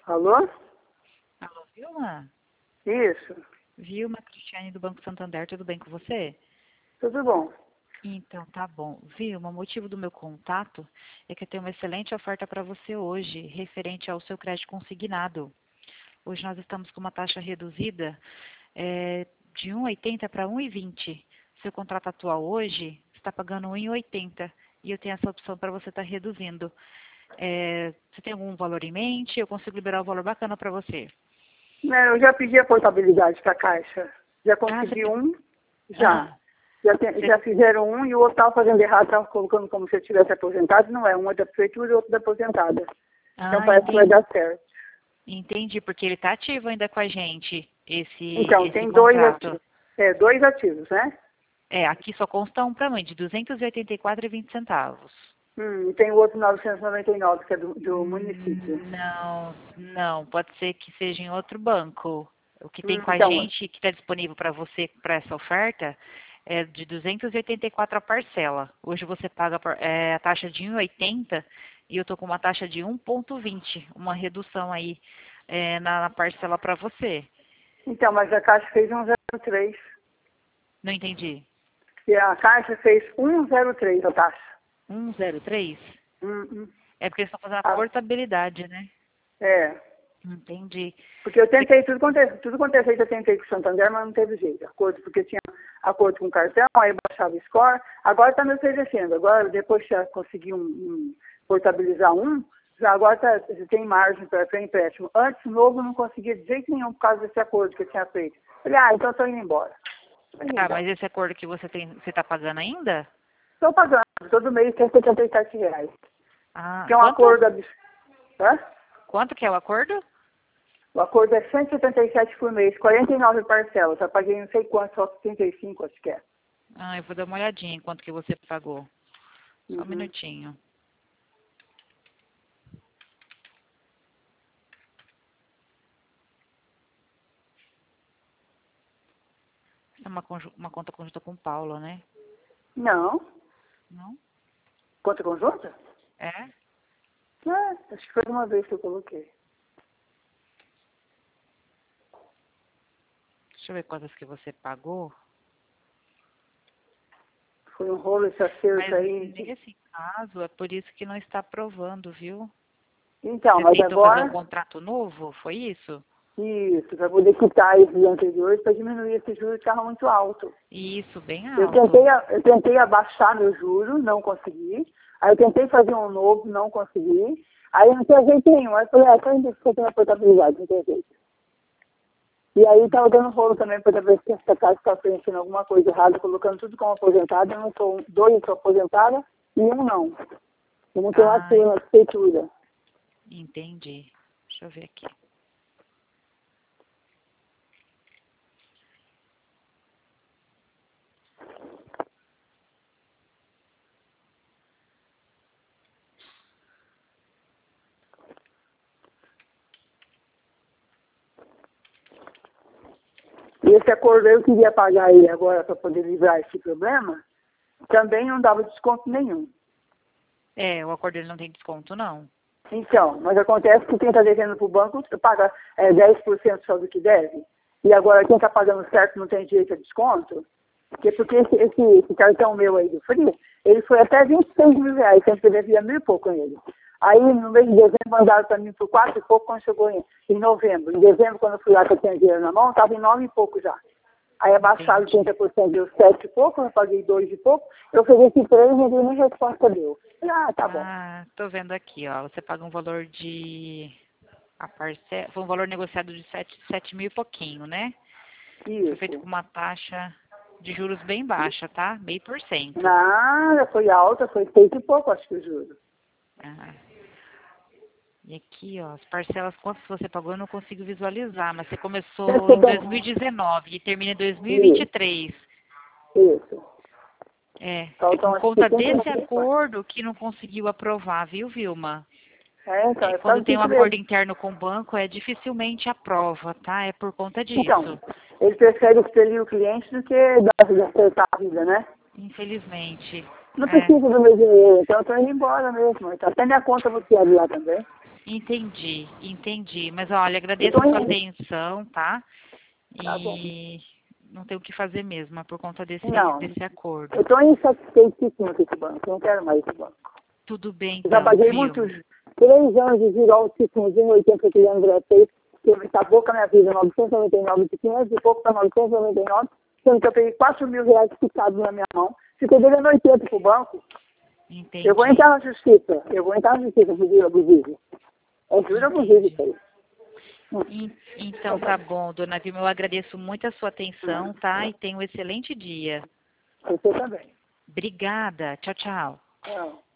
Alô? Alô, Vilma? Isso. Vilma, Cristiane do Banco Santander, tudo bem com você? Tudo bom. Então, tá bom. Vilma, o motivo do meu contato é que eu tenho uma excelente oferta para você hoje, referente ao seu crédito consignado. Hoje nós estamos com uma taxa reduzida de 1,80 para 1,20. Seu contrato atual hoje está pagando 1,80 e eu tenho essa opção para você estar reduzindo. Você tem algum valor em mente? Eu consigo liberar um valor bacana para você. Eu já pedi a portabilidade para a Caixa. Já Você... consegui um? Já. Ah, Já fizeram um e o outro estava fazendo errado, estava colocando como se eu tivesse aposentado. Não é, um é da prefeitura e o outro da aposentada. Então parece que vai dar certo. Entendi, porque ele está ativo ainda com a gente, Então, esse tem contrato. dois ativos, né? Aqui só consta um para mim, de R$ 284,20. E tem o outro 999, que é do município. Não, pode ser que seja em outro banco. O que tem com a Então, gente, que está disponível para você, para essa oferta, é de 284 a parcela. Hoje você paga a taxa de 1,80 e eu estou com uma taxa de 1,20, uma redução aí na parcela para você. então, mas a Caixa fez 103. Não entendi. E a Caixa fez 103 a taxa. 1,03? É porque eles estão fazendo a Ah, portabilidade, né? é. Entendi. Porque eu tentei, tudo quanto é feito, eu tentei com o Santander, mas não teve jeito. Acordo, porque tinha acordo com o cartão, aí baixava o score. Agora está me oferecendo. Agora, depois que já consegui portabilizar já agora tem margem para empréstimo. Antes, novo, não conseguia de jeito nenhum por causa desse acordo que eu tinha feito. Falei, então estou indo embora. Mas esse acordo que você está pagando ainda? Estou pagando. Todo mês tem R$ 77. Que é um Quanto? acordo Quanto que é o acordo? O acordo é 177 por mês, 49 parcelas. Já paguei não sei quanto, só 35, acho que é. Eu vou dar uma olhadinha em quanto que você pagou. Só um minutinho. É uma conta conjunta com o Paulo, né? Não. Não? Conta conjunta? É? Acho que foi uma vez que eu coloquei. Deixa eu ver quantas que você pagou. Foi um rolo esse acerto Mas aí. nesse caso, é por isso que não está aprovando, viu? Então, Você mas tentou fazer um agora, contrato novo? Foi isso? isso, para poder quitar esses anteriores, para diminuir esse juro que estava muito alto. Isso, bem Eu alto. tentei abaixar meu juro, não consegui. Aí eu tentei fazer um novo, não consegui. Aí não tinha jeito nenhum. Aí eu falei, então a gente fica na portabilidade, não tem jeito. E aí estava dando rolo também para ver se essa casa está preenchendo alguma coisa errada, colocando tudo como aposentada. Eu não sou dois sou aposentada e um não. Eu não tenho ação na prefeitura. Entendi. Deixa eu ver aqui. E esse acordo eu queria pagar aí agora para poder livrar esse problema, também não dava desconto nenhum. O acordo ele não tem desconto, não. Então, mas acontece que quem está devendo para o banco paga 10% só do que deve. E agora quem está pagando certo não tem direito a desconto. Porque esse cartão meu aí do Free, ele foi até R$ 26.000, sempre que eu devia 1.000 e pouco nele. Aí no mês de dezembro mandaram para mim por 4 e pouco quando chegou em novembro. Em dezembro, quando eu fui lá que eu tinha dinheiro na mão, estava em 9 e pouco já. Aí abaixaram 30%, deu 7 e pouco, eu paguei 2 e pouco, eu ofereci 3 e ninguém nem resposta deu. Tá bom. Tô vendo aqui, ó. Você paga um valor foi um valor negociado de 7 mil e pouquinho, né? Isso. Foi feito com uma taxa de juros bem baixa, tá? 0,5%. Nada, foi alta, foi 6 e pouco, acho que eu juro. E aqui, ó, as parcelas, quantas você pagou, eu não consigo visualizar, mas você começou em 2019 e termina em 2023. Isso. É Faltam, por acho conta que desse 50. acordo que não conseguiu aprovar, viu, Vilma? Então, é Quando quase tem um isso acordo mesmo. interno com o banco, dificilmente aprova, tá? É por conta disso. Então, ele prefere expelir o cliente do que acertar a vida, né? Infelizmente. Não precisa do meu dinheiro, então eu tô indo embora mesmo. Então, até minha conta bloqueada lá também. Entendi. Mas olha, agradeço a sua atenção, tá? Tá bom. E não tem o que fazer mesmo, é por conta desse acordo. Eu estou insatisfeitíssima com esse banco, não quero mais esse banco. Tudo bem, Eu já então, paguei viu? muitos 3 anos de juros altíssimos, de 80 que anos gratuitos, que acabou com a minha vida, 999 de 500 e pouco para 999, sendo que eu peguei 4 mil reais fixados na minha mão, fiquei devendo 80 para o banco. Entendi. Eu vou entrar na justiça por juro abusivo. É juro abusivo isso aí. Então tá bom, dona Vilma, eu agradeço muito a sua atenção, tá? E tenha um excelente dia. Você também. Obrigada. Tchau, tchau. Tchau.